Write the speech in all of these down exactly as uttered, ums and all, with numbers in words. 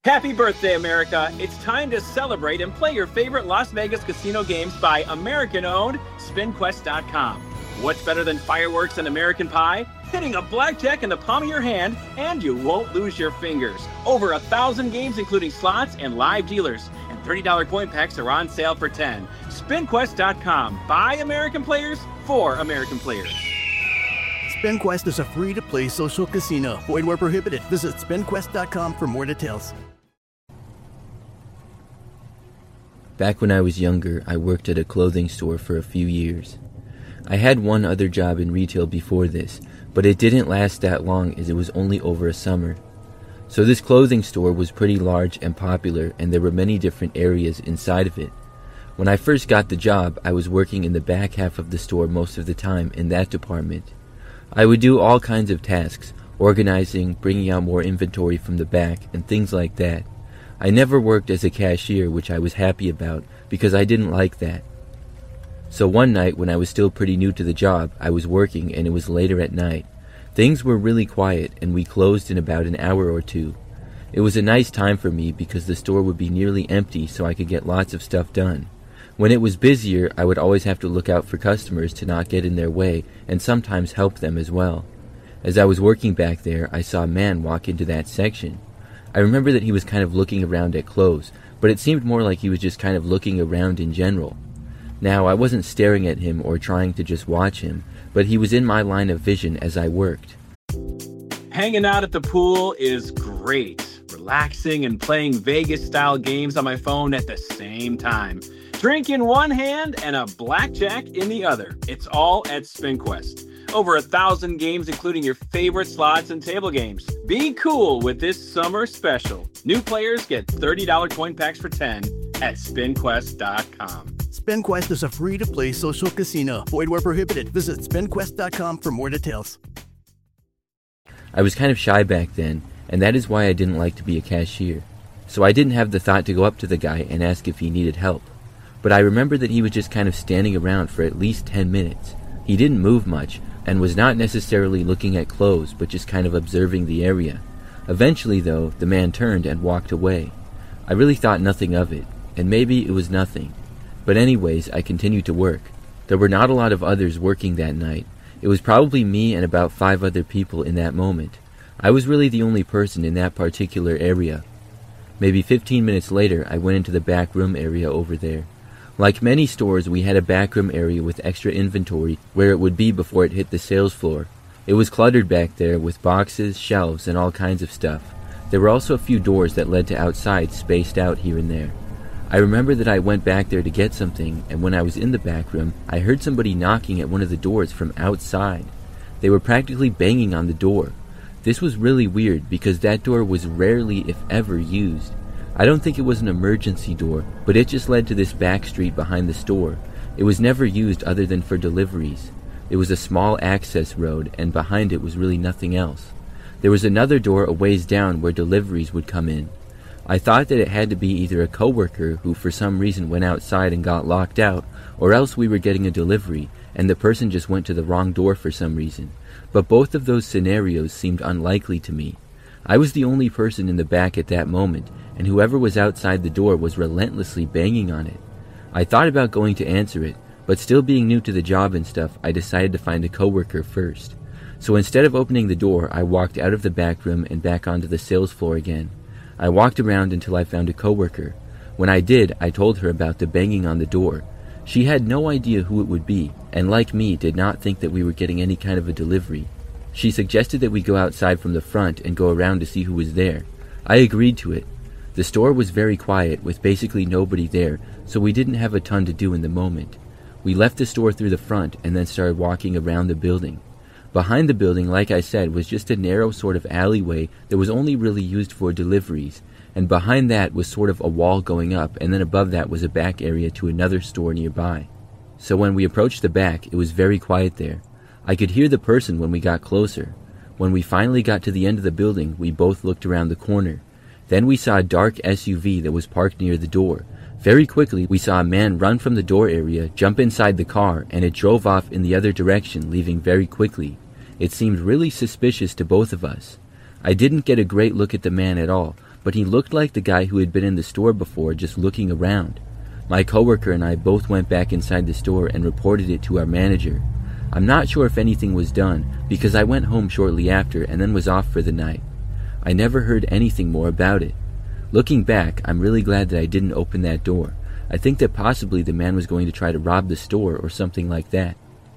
Happy birthday, America! It's time to celebrate and play your favorite Las Vegas casino games by American-owned Spin Quest dot com. What's better than fireworks and American Pie? Hitting a blackjack in the palm of your hand, and you won't lose your fingers. Over a thousand games, including slots and live dealers. And thirty dollars coin packs are on sale for ten dollars. Spin Quest dot com. By American players, for American players. SpinQuest is a free-to-play social casino. Void where prohibited. Visit Spin Quest dot com for more details. Back when I was younger, I worked at a clothing store for a few years. I had one other job in retail before this, but it didn't last that long as it was only over a summer. So this clothing store was pretty large and popular, and there were many different areas inside of it. When I first got the job, I was working in the back half of the store most of the time in that department. I would do all kinds of tasks, organizing, bringing out more inventory from the back, and things like that. I never worked as a cashier, which I was happy about, because I didn't like that. So one night, when I was still pretty new to the job, I was working and it was later at night. Things were really quiet, and we closed in about an hour or two. It was a nice time for me because the store would be nearly empty, so I could get lots of stuff done. When it was busier, I would always have to look out for customers to not get in their way, and sometimes help them as well. As I was working back there, I saw a man walk into that section. I remember that he was kind of looking around at clothes, but it seemed more like he was just kind of looking around in general. Now, I wasn't staring at him or trying to just watch him, but he was in my line of vision as I worked. Hanging out at the pool is great. Relaxing and playing Vegas-style games on my phone at the same time. Drink in one hand and a blackjack in the other. It's all at SpinQuest. Over a thousand games, including your favorite slots and table games. Be cool with this summer special. New players get thirty dollars coin packs for ten dollars at Spin Quest dot com. SpinQuest is a free-to-play social casino. Void where prohibited. Visit Spin Quest dot com for more details. I was kind of shy back then, and that is why I didn't like to be a cashier. So I didn't have the thought to go up to the guy and ask if he needed help. But I remember that he was just kind of standing around for at least ten minutes. He didn't move much, and was not necessarily looking at clothes, but just kind of observing the area. Eventually, though, the man turned and walked away. I really thought nothing of it, and maybe it was nothing. But anyways, I continued to work. There were not a lot of others working that night. It was probably me and about five other people in that moment. I was really the only person in that particular area. Maybe fifteen minutes later, I went into the back room area over there. Like many stores, we had a backroom area with extra inventory where it would be before it hit the sales floor. It was cluttered back there with boxes, shelves, and all kinds of stuff. There were also a few doors that led to outside spaced out here and there. I remember that I went back there to get something, and when I was in the back room, I heard somebody knocking at one of the doors from outside. They were practically banging on the door. This was really weird because that door was rarely, if ever, used. I don't think it was an emergency door, but it just led to this back street behind the store. It was never used other than for deliveries. It was a small access road, and behind it was really nothing else. There was another door a ways down where deliveries would come in. I thought that it had to be either a coworker who for some reason went outside and got locked out, or else we were getting a delivery, and the person just went to the wrong door for some reason. But both of those scenarios seemed unlikely to me. I was the only person in the back at that moment, and whoever was outside the door was relentlessly banging on it. I thought about going to answer it, but still being new to the job and stuff, I decided to find a coworker first. So instead of opening the door, I walked out of the back room and back onto the sales floor again. I walked around until I found a coworker. When I did, I told her about the banging on the door. She had no idea who it would be, and like me, did not think that we were getting any kind of a delivery. She suggested that we go outside from the front and go around to see who was there. I agreed to it. The store was very quiet, with basically nobody there, so we didn't have a ton to do in the moment. We left the store through the front and then started walking around the building. Behind the building, like I said, was just a narrow sort of alleyway that was only really used for deliveries, and behind that was sort of a wall going up, and then above that was a back area to another store nearby. So when we approached the back, it was very quiet there. I could hear the person when we got closer. When we finally got to the end of the building, we both looked around the corner. Then we saw a dark S U V that was parked near the door. Very quickly, we saw a man run from the door area, jump inside the car, and it drove off in the other direction, leaving very quickly. It seemed really suspicious to both of us. I didn't get a great look at the man at all, but he looked like the guy who had been in the store before, just looking around. My coworker and I both went back inside the store and reported it to our manager. I'm not sure if anything was done, because I went home shortly after and then was off for the night. I never heard anything more about it. Looking back, I'm really glad that I didn't open that door. I think that possibly the man was going to try to rob the store or something like that.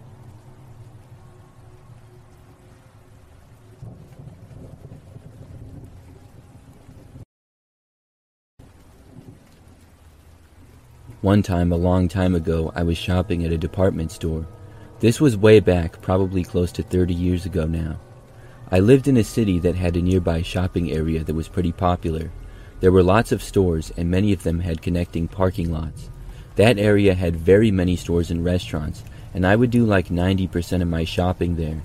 One time, a long time ago, I was shopping at a department store. This was way back, probably close to thirty years ago now. I lived in a city that had a nearby shopping area that was pretty popular. There were lots of stores, and many of them had connecting parking lots. That area had very many stores and restaurants, and I would do like ninety percent of my shopping there.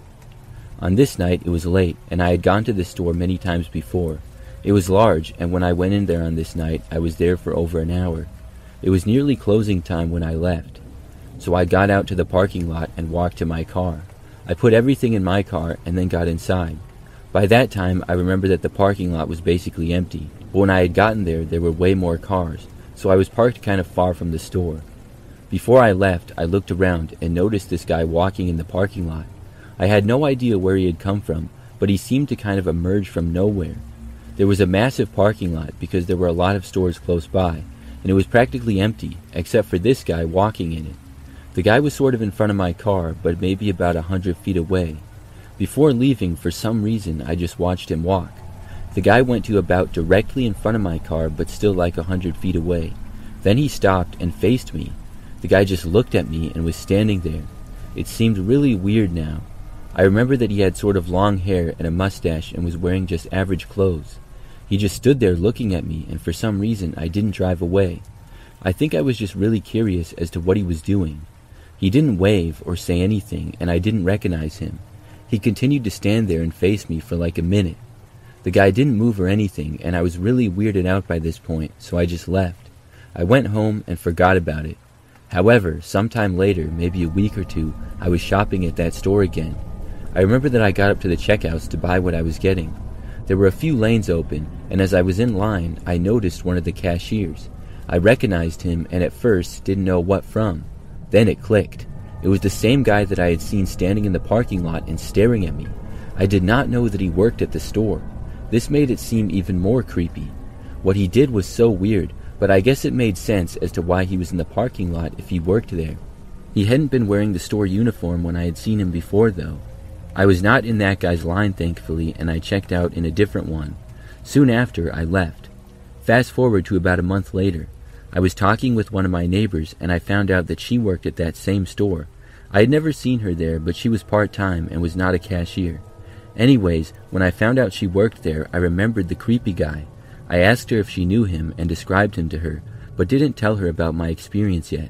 On this night, it was late, and I had gone to the store many times before. It was large, and when I went in there on this night, I was there for over an hour. It was nearly closing time when I left. So I got out to the parking lot and walked to my car. I put everything in my car and then got inside. By that time, I remember that the parking lot was basically empty, but when I had gotten there, there were way more cars, so I was parked kind of far from the store. Before I left, I looked around and noticed this guy walking in the parking lot. I had no idea where he had come from, but he seemed to kind of emerge from nowhere. There was a massive parking lot because there were a lot of stores close by, and it was practically empty, except for this guy walking in it. The guy was sort of in front of my car, but maybe about a hundred feet away. Before leaving, for some reason, I just watched him walk. The guy went to about directly in front of my car, but still like a hundred feet away. Then he stopped and faced me. The guy just looked at me and was standing there. It seemed really weird now. I remember that he had sort of long hair and a mustache and was wearing just average clothes. He just stood there looking at me, and for some reason I didn't drive away. I think I was just really curious as to what he was doing. He didn't wave or say anything, and I didn't recognize him. He continued to stand there and face me for like a minute. The guy didn't move or anything, and I was really weirded out by this point, so I just left. I went home and forgot about it. However, sometime later, maybe a week or two, I was shopping at that store again. I remember that I got up to the checkouts to buy what I was getting. There were a few lanes open, and as I was in line, I noticed one of the cashiers. I recognized him and at first didn't know what from. Then it clicked. It was the same guy that I had seen standing in the parking lot and staring at me. I did not know that he worked at the store. This made it seem even more creepy. What he did was so weird, but I guess it made sense as to why he was in the parking lot if he worked there. He hadn't been wearing the store uniform when I had seen him before, though. I was not in that guy's line, thankfully, and I checked out in a different one. Soon after, I left. Fast forward to about a month later. I was talking with one of my neighbors, and I found out that she worked at that same store. I had never seen her there, but she was part-time and was not a cashier. Anyways, when I found out she worked there, I remembered the creepy guy. I asked her if she knew him and described him to her, but didn't tell her about my experience yet.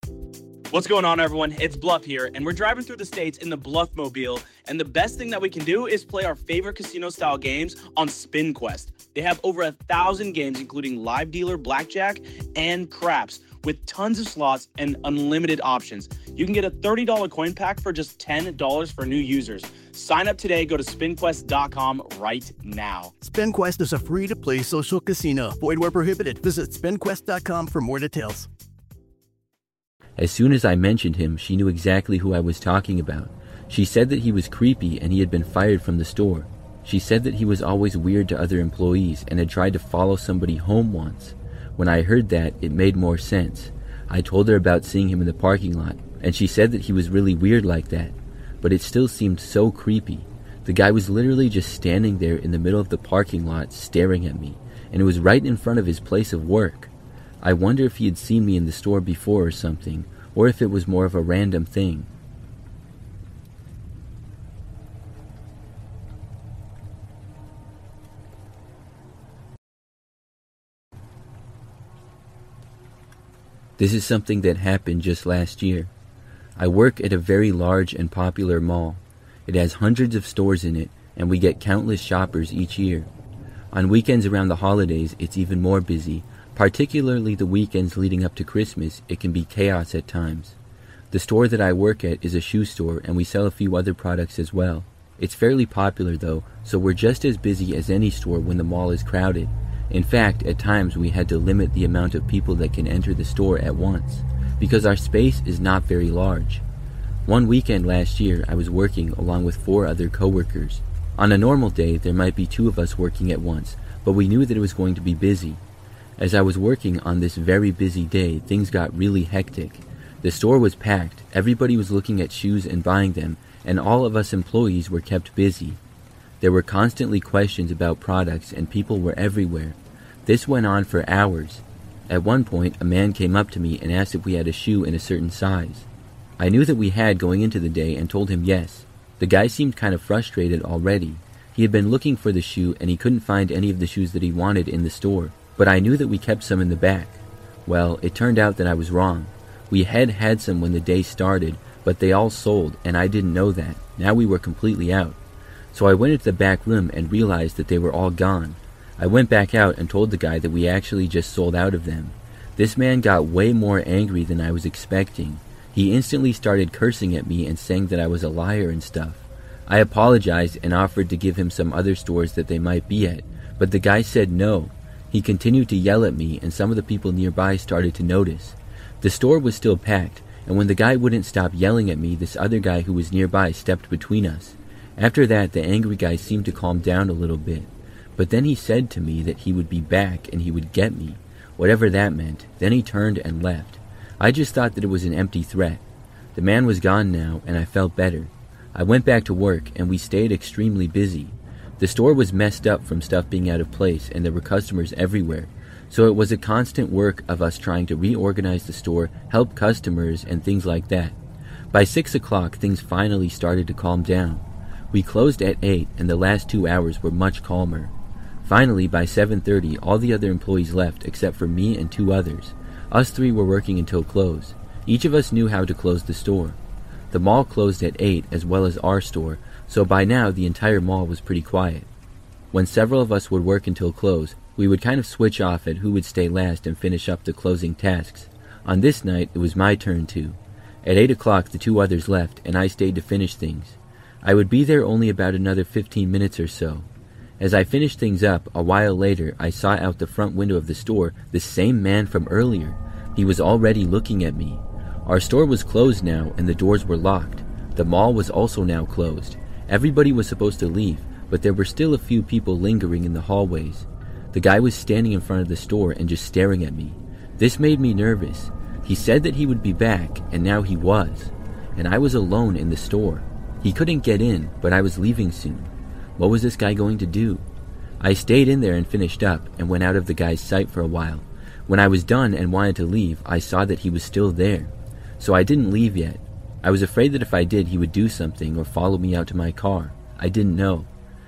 What's going on, everyone? It's Bluff here, and we're driving through the states in the Bluffmobile, and the best thing that we can do is play our favorite casino-style games on SpinQuest. They have over a thousand games, including live dealer, blackjack, and craps, with tons of slots and unlimited options. You can get a thirty dollars coin pack for just ten dollars for new users. Sign up today. Go to spin quest dot com right now. SpinQuest is a free-to-play social casino. Void where prohibited. Visit spin quest dot com for more details. As soon as I mentioned him, she knew exactly who I was talking about. She said that he was creepy and he had been fired from the store. She said that he was always weird to other employees and had tried to follow somebody home once. When I heard that, it made more sense. I told her about seeing him in the parking lot, and she said that he was really weird like that. But it still seemed so creepy. The guy was literally just standing there in the middle of the parking lot staring at me, and it was right in front of his place of work. I wonder if he had seen me in the store before or something, or if it was more of a random thing. This is something that happened just last year. I work at a very large and popular mall. It has hundreds of stores in it, and we get countless shoppers each year. On weekends around the holidays, it's even more busy. Particularly the weekends leading up to Christmas, it can be chaos at times. The store that I work at is a shoe store, and we sell a few other products as well. It's fairly popular though, so we're just as busy as any store when the mall is crowded. In fact, at times we had to limit the amount of people that can enter the store at once, because our space is not very large. One weekend last year, I was working along with four other coworkers. On a normal day, there might be two of us working at once, but we knew that it was going to be busy. As I was working on this very busy day, things got really hectic. The store was packed, everybody was looking at shoes and buying them, and all of us employees were kept busy. There were constantly questions about products and people were everywhere. This went on for hours. At one point, a man came up to me and asked if we had a shoe in a certain size. I knew that we had going into the day and told him yes. The guy seemed kind of frustrated already. He had been looking for the shoe and he couldn't find any of the shoes that he wanted in the store, but I knew that we kept some in the back. Well, it turned out that I was wrong. We had had some when the day started, but they all sold, and I didn't know that. Now we were completely out. So I went into the back room and realized that they were all gone. I went back out and told the guy that we actually just sold out of them. This man got way more angry than I was expecting. He instantly started cursing at me and saying that I was a liar and stuff. I apologized and offered to give him some other stores that they might be at, but the guy said no. He continued to yell at me, and some of the people nearby started to notice. The store was still packed, and when the guy wouldn't stop yelling at me, this other guy who was nearby stepped between us. After that, the angry guy seemed to calm down a little bit, but then he said to me that he would be back and he would get me, whatever that meant. Then he turned and left. I just thought that it was an empty threat. The man was gone now, and I felt better. I went back to work, and we stayed extremely busy. The store was messed up from stuff being out of place, and there were customers everywhere, so it was a constant work of us trying to reorganize the store, help customers, and things like that. By six o'clock, things finally started to calm down. We closed at eight, and the last two hours were much calmer. Finally, by seven thirty, all the other employees left except for me and two others. Us three were working until close. Each of us knew how to close the store. The mall closed at eight, as well as our store, so by now the entire mall was pretty quiet. When several of us would work until close, we would kind of switch off at who would stay last and finish up the closing tasks. On this night, it was my turn to. At eight o'clock, the two others left, and I stayed to finish things. I would be there only about another fifteen minutes or so. As I finished things up, a while later, I saw out the front window of the store the same man from earlier. He was already looking at me. Our store was closed now, and the doors were locked. The mall was also now closed. Everybody was supposed to leave, but there were still a few people lingering in the hallways. The guy was standing in front of the store and just staring at me. This made me nervous. He said that he would be back, and now he was. And I was alone in the store. He couldn't get in, but I was leaving soon. What was this guy going to do? I stayed in there and finished up, and went out of the guy's sight for a while. When I was done and wanted to leave, I saw that he was still there. So I didn't leave yet. I was afraid that if I did, he would do something or follow me out to my car. I didn't know.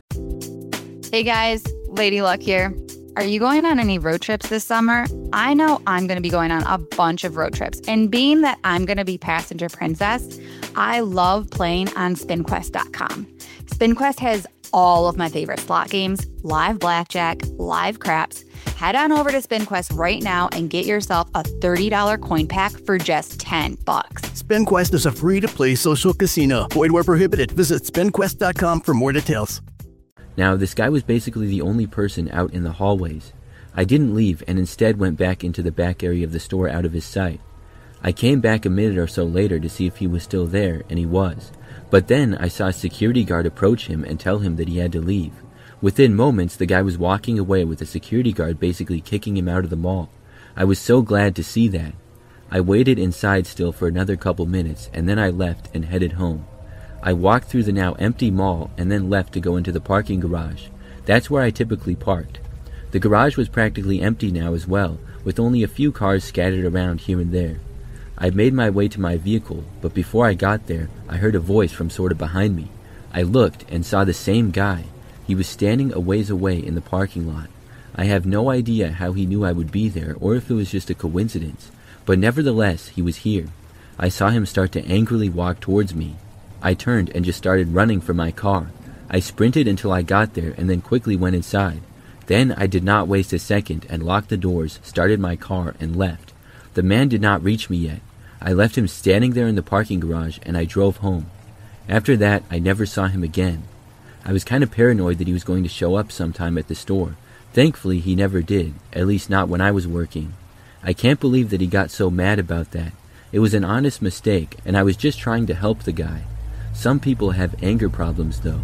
Hey guys, Lady Luck here. Are you going on any road trips this summer? I know I'm going to be going on a bunch of road trips, and being that I'm going to be passenger princess, I love playing on spin quest dot com. SpinQuest has all of my favorite slot games, live blackjack, live craps. Head on over to SpinQuest right now and get yourself a thirty dollars coin pack for just ten bucks. SpinQuest is a free-to-play social casino. Void where prohibited. Visit spin quest dot com for more details. Now, this guy was basically the only person out in the hallways. I didn't leave and instead went back into the back area of the store out of his sight. I came back a minute or so later to see if he was still there, and he was. But then I saw a security guard approach him and tell him that he had to leave. Within moments, the guy was walking away with a security guard basically kicking him out of the mall. I was so glad to see that. I waited inside still for another couple minutes, and then I left and headed home. I walked through the now empty mall and then left to go into the parking garage. That's where I typically parked. The garage was practically empty now as well, with only a few cars scattered around here and there. I made my way to my vehicle, but before I got there, I heard a voice from sort of behind me. I looked and saw the same guy. He was standing a ways away in the parking lot. I have no idea how he knew I would be there or if it was just a coincidence, but nevertheless, he was here. I saw him start to angrily walk towards me. I turned and just started running for my car. I sprinted until I got there and then quickly went inside. Then I did not waste a second and locked the doors, started my car, and left. The man did not reach me yet. I left him standing there in the parking garage and I drove home. After that, I never saw him again. I was kind of paranoid that he was going to show up sometime at the store. Thankfully, he never did, at least not when I was working. I can't believe that he got so mad about that. It was an honest mistake, and I was just trying to help the guy. Some people have anger problems, though.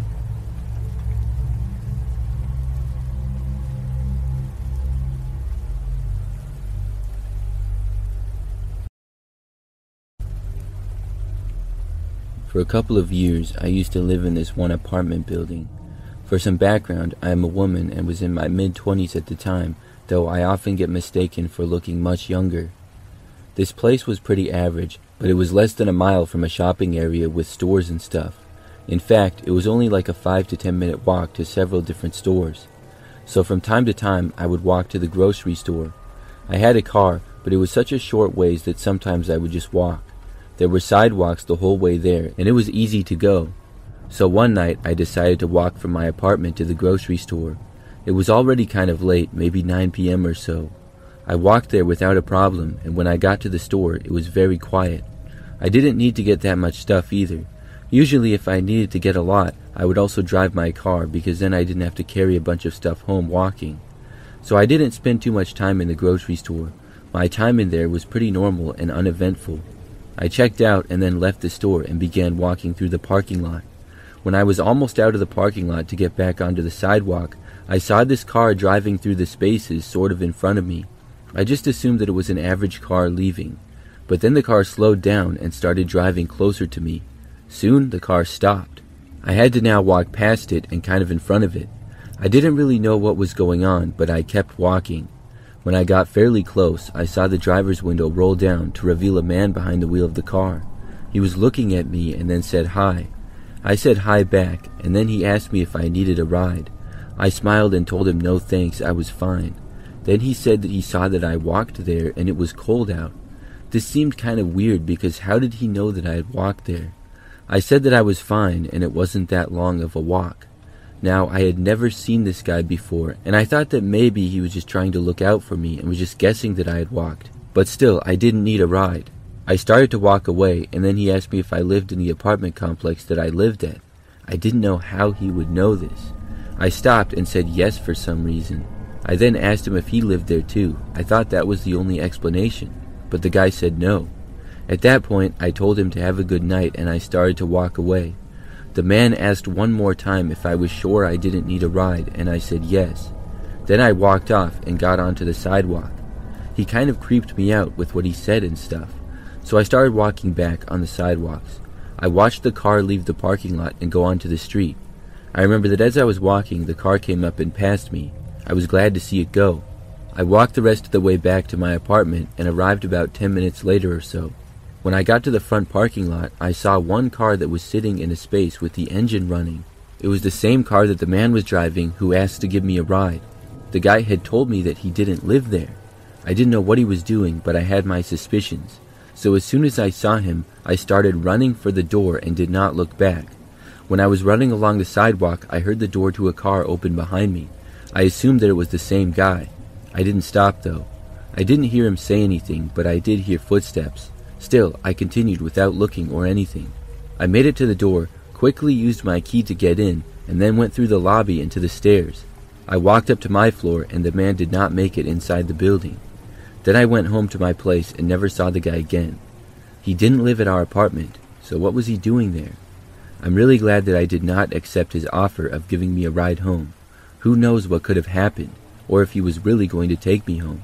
For a couple of years, I used to live in this one apartment building. For some background, I am a woman and was in my mid-twenties at the time, though I often get mistaken for looking much younger. This place was pretty average, but it was less than a mile from a shopping area with stores and stuff. In fact, it was only like a five to ten minute walk to several different stores. So from time to time, I would walk to the grocery store. I had a car, but it was such a short ways that sometimes I would just walk. There were sidewalks the whole way there, and it was easy to go. So one night, I decided to walk from my apartment to the grocery store. It was already kind of late, maybe nine p.m. or so. I walked there without a problem, and when I got to the store, it was very quiet. I didn't need to get that much stuff either. Usually if I needed to get a lot, I would also drive my car because then I didn't have to carry a bunch of stuff home walking. So I didn't spend too much time in the grocery store. My time in there was pretty normal and uneventful. I checked out and then left the store and began walking through the parking lot. When I was almost out of the parking lot to get back onto the sidewalk, I saw this car driving through the spaces sort of in front of me. I just assumed that it was an average car leaving. But then the car slowed down and started driving closer to me. Soon the car stopped. I had to now walk past it and kind of in front of it. I didn't really know what was going on, but I kept walking. When I got fairly close, I saw the driver's window roll down to reveal a man behind the wheel of the car. He was looking at me and then said hi. I said hi back, and then he asked me if I needed a ride. I smiled and told him no thanks, I was fine. Then he said that he saw that I walked there and it was cold out. This seemed kind of weird because how did he know that I had walked there? I said that I was fine and it wasn't that long of a walk. Now, I had never seen this guy before, and I thought that maybe he was just trying to look out for me and was just guessing that I had walked. But still, I didn't need a ride. I started to walk away, and then he asked me if I lived in the apartment complex that I lived at. I didn't know how he would know this. I stopped and said yes for some reason. I then asked him if he lived there too. I thought that was the only explanation, but the guy said no. At that point, I told him to have a good night, and I started to walk away. The man asked one more time if I was sure I didn't need a ride, and I said yes. Then I walked off and got onto the sidewalk. He kind of creeped me out with what he said and stuff, so I started walking back on the sidewalks. I watched the car leave the parking lot and go onto the street. I remember that as I was walking, the car came up and passed me. I was glad to see it go. I walked the rest of the way back to my apartment and arrived about ten minutes later or so. When I got to the front parking lot, I saw one car that was sitting in a space with the engine running. It was the same car that the man was driving who asked to give me a ride. The guy had told me that he didn't live there. I didn't know what he was doing, but I had my suspicions. So as soon as I saw him, I started running for the door and did not look back. When I was running along the sidewalk, I heard the door to a car open behind me. I assumed that it was the same guy. I didn't stop though. I didn't hear him say anything, but I did hear footsteps. Still, I continued without looking or anything. I made it to the door, quickly used my key to get in, and then went through the lobby and to the stairs. I walked up to my floor, and the man did not make it inside the building. Then I went home to my place and never saw the guy again. He didn't live at our apartment, so what was he doing there? I'm really glad that I did not accept his offer of giving me a ride home. Who knows what could have happened, or if he was really going to take me home.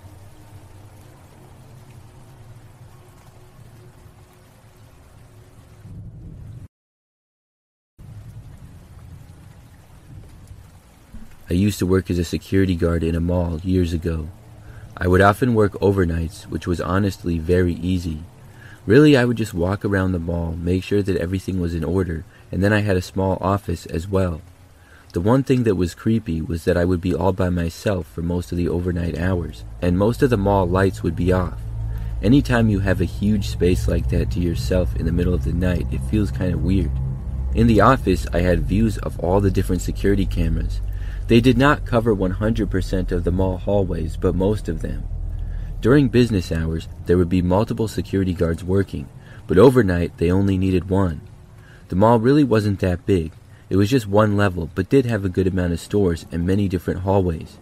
I used to work as a security guard in a mall years ago. I would often work overnights, which was honestly very easy. Really, I would just walk around the mall, make sure that everything was in order, and then I had a small office as well. The one thing that was creepy was that I would be all by myself for most of the overnight hours, and most of the mall lights would be off. Anytime you have a huge space like that to yourself in the middle of the night, it feels kind of weird. In the office, I had views of all the different security cameras. They did not cover one hundred percent of the mall hallways, but most of them. During business hours, there would be multiple security guards working, but overnight they only needed one. The mall really wasn't that big. It was just one level, but did have a good amount of stores and many different hallways.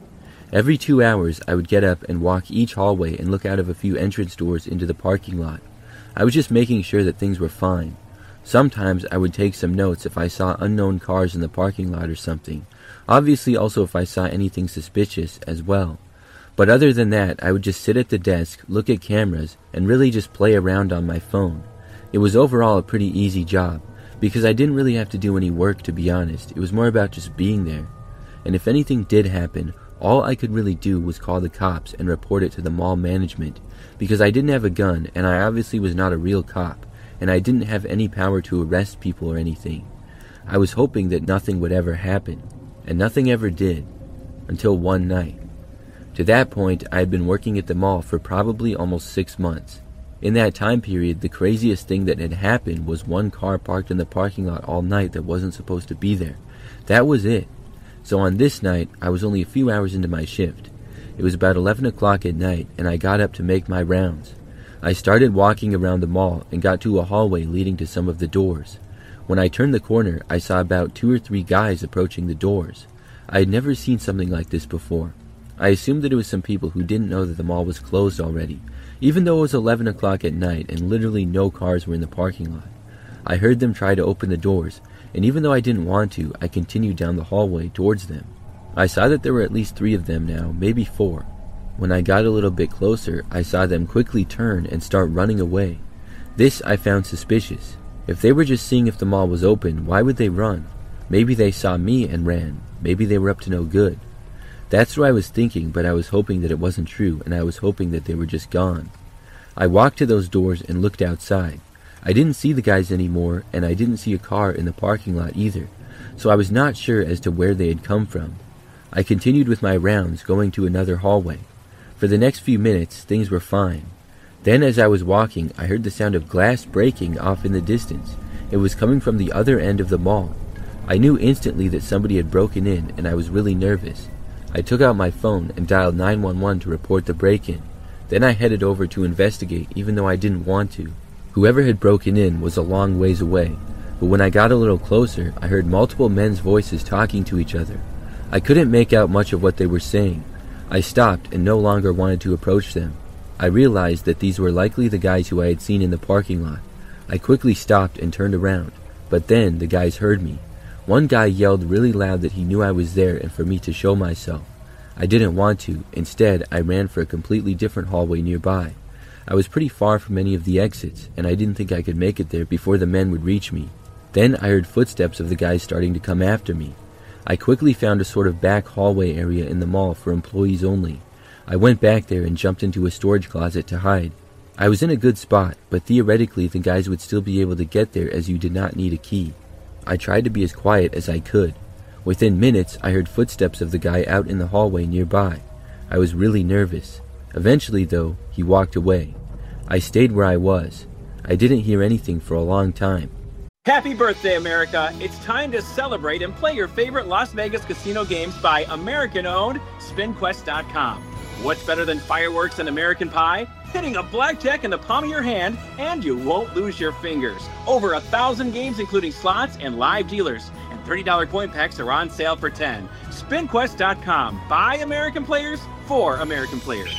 Every two hours, I would get up and walk each hallway and look out of a few entrance doors into the parking lot. I was just making sure that things were fine. Sometimes I would take some notes if I saw unknown cars in the parking lot or something. Obviously also if I saw anything suspicious as well. But other than that, I would just sit at the desk, look at cameras, and really just play around on my phone. It was overall a pretty easy job, because I didn't really have to do any work, to be honest. It was more about just being there. And if anything did happen, all I could really do was call the cops and report it to the mall management, because I didn't have a gun, and I obviously was not a real cop, and I didn't have any power to arrest people or anything. I was hoping that nothing would ever happen, and nothing ever did, until one night. To that point, I had been working at the mall for probably almost six months. In that time period, the craziest thing that had happened was one car parked in the parking lot all night that wasn't supposed to be there. That was it. So on this night, I was only a few hours into my shift. It was about eleven o'clock at night, and I got up to make my rounds. I started walking around the mall and got to a hallway leading to some of the doors. When I turned the corner, I saw about two or three guys approaching the doors. I had never seen something like this before. I assumed that it was some people who didn't know that the mall was closed already, even though it was eleven o'clock at night and literally no cars were in the parking lot. I heard them try to open the doors, and even though I didn't want to, I continued down the hallway towards them. I saw that there were at least three of them now, maybe four. When I got a little bit closer, I saw them quickly turn and start running away. This I found suspicious. If they were just seeing if the mall was open, why would they run? Maybe they saw me and ran. Maybe they were up to no good. That's what I was thinking, but I was hoping that it wasn't true, and I was hoping that they were just gone. I walked to those doors and looked outside. I didn't see the guys anymore, and I didn't see a car in the parking lot either, so I was not sure as to where they had come from. I continued with my rounds, going to another hallway. For the next few minutes, things were fine. Then as I was walking, I heard the sound of glass breaking off in the distance. It was coming from the other end of the mall. I knew instantly that somebody had broken in, and I was really nervous. I took out my phone and dialed nine one one to report the break-in. Then I headed over to investigate, even though I didn't want to. Whoever had broken in was a long ways away, but when I got a little closer, I heard multiple men's voices talking to each other. I couldn't make out much of what they were saying. I stopped and no longer wanted to approach them. I realized that these were likely the guys who I had seen in the parking lot. I quickly stopped and turned around, but then the guys heard me. One guy yelled really loud that he knew I was there and for me to show myself. I didn't want to. Instead, I ran for a completely different hallway nearby. I was pretty far from any of the exits, and I didn't think I could make it there before the men would reach me. Then I heard footsteps of the guys starting to come after me. I quickly found a sort of back hallway area in the mall for employees only. I went back there and jumped into a storage closet to hide. I was in a good spot, but theoretically the guys would still be able to get there as you did not need a key. I tried to be as quiet as I could. Within minutes, I heard footsteps of the guy out in the hallway nearby. I was really nervous. Eventually, though, he walked away. I stayed where I was. I didn't hear anything for a long time. Happy birthday, America! It's time to celebrate and play your favorite Las Vegas casino games by American-owned Spin Quest dot com. What's better than fireworks and American pie? Hitting a blackjack in the palm of your hand, and you won't lose your fingers. Over a thousand games, including slots and live dealers. And thirty dollar coin packs are on sale for ten dollars. Spin Quest dot com. By American players, for American players.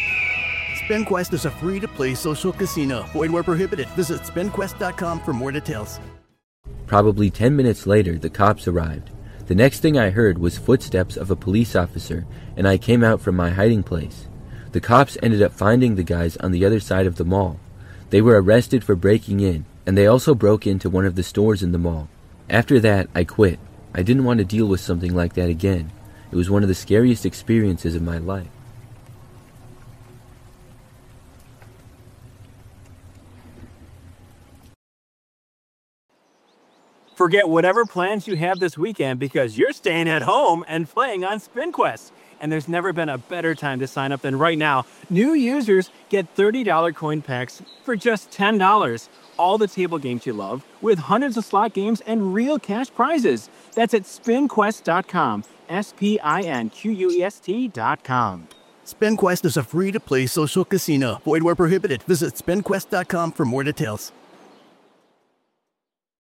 SpinQuest is a free-to-play social casino. Void where prohibited. Visit Spin Quest dot com for more details. Probably ten minutes later, the cops arrived. The next thing I heard was footsteps of a police officer, and I came out from my hiding place. The cops ended up finding the guys on the other side of the mall. They were arrested for breaking in, and they also broke into one of the stores in the mall. After that, I quit. I didn't want to deal with something like that again. It was one of the scariest experiences of my life. Forget whatever plans you have this weekend because you're staying at home and playing on SpinQuest. And there's never been a better time to sign up than right now. New users get thirty dollar coin packs for just ten dollars. All the table games you love with hundreds of slot games and real cash prizes. That's at Spin Quest dot com. S P I N Q U E S T dot com. SpinQuest is a free-to-play social casino. Void where prohibited. Visit Spin Quest dot com for more details.